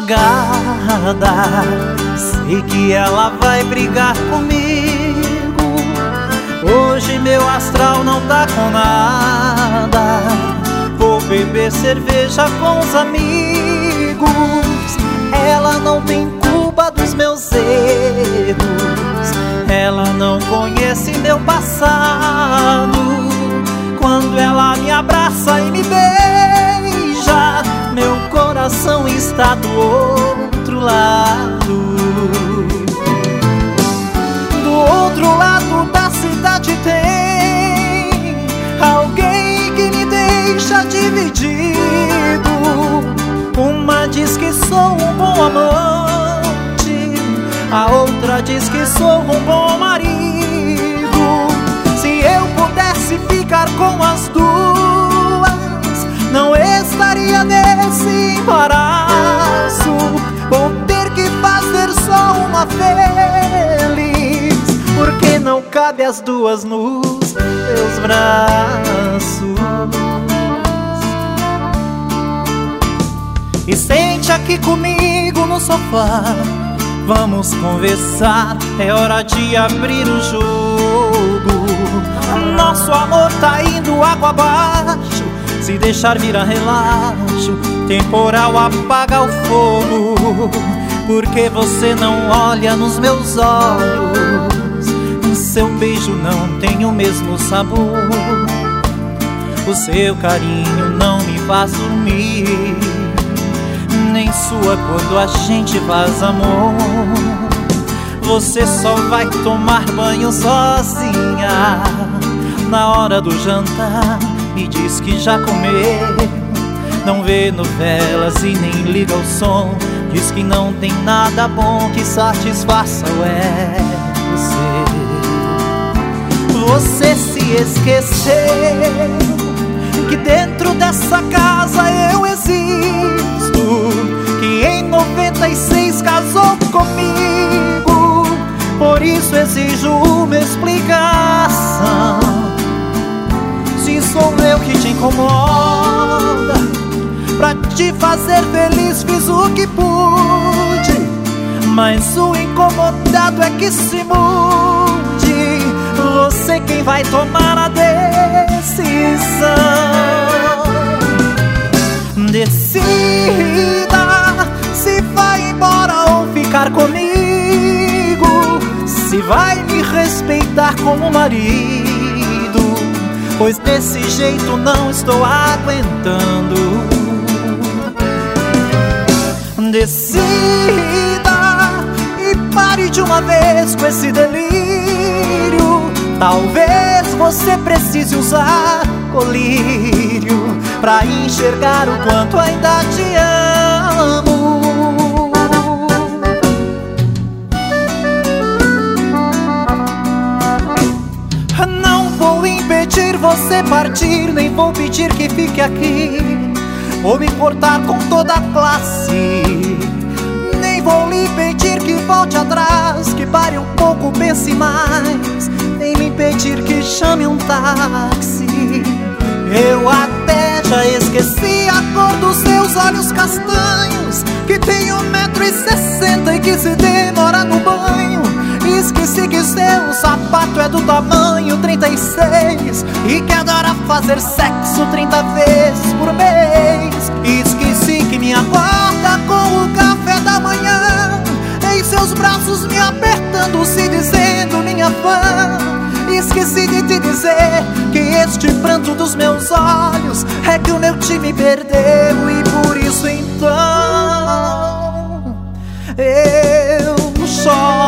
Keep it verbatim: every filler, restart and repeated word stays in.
madrugada. Sei que ela vai brigar comigo. Hoje meu astral não tá com nada. Vou beber cerveja com os amigos. Ela não tem culpa dos meus erros. Ela não conhece meu passado. Quando ela me abraça e me beija, meu coração está do outro lado. Do outro lado da cidade tem alguém que me deixa dividido. Uma diz que sou um bom amante, a outra diz que sou um bom marido. Se eu pudesse ficar com as duas, não estaria nesse embaraço. Vou ter que fazer só uma feliz, porque não cabe as duas nos meus braços. E sente aqui comigo no sofá, vamos conversar, é hora de abrir o jogo. Nosso amor tá indo água abaixo, se deixar virar relaxo, temporal apaga o fogo. Porque você não olha nos meus olhos, seu beijo não tem o mesmo sabor, o seu carinho não me faz dormir, nem sua quando a gente faz amor. Você só vai tomar banho sozinha na hora do jantar e diz que já comeu. Não vê novelas e nem liga o som, diz que não tem nada bom que satisfaça o ego seu. Você se esqueceu que dentro dessa casa eu existo, que em noventa e seis casou comigo. Por isso exijo uma explicação. Se sou eu que te incomoda, pra te fazer feliz fiz o que pude, mas o incomodado é que se mude. Você quem vai tomar a decisão. Decida se vai embora ou ficar comigo, se vai me respeitar como marido, pois desse jeito não estou aguentando. Decida e pare de uma vez com esse delírio. Talvez você precise usar colírio pra enxergar o quanto ainda te amo. Não vou impedir você partir, nem vou pedir que fique aqui. Vou me importar com toda a classe, nem vou lhe pedir que volte atrás, que pare um pouco, pense mais, nem me pedir que chame um táxi. Eu até já esqueci a cor dos seus olhos castanhos, que tem um metro e sessenta e que se demora no banho. Esqueci que seu sapato é do tamanho trinta e seis e que adora fazer sexo trinta vezes por mês. Esqueci que me acorda com o café da manhã, em seus braços me apertando, se dizendo minha fã. Esqueci de te dizer que este pranto dos meus olhos é que o meu time perdeu, e por isso então eu choro.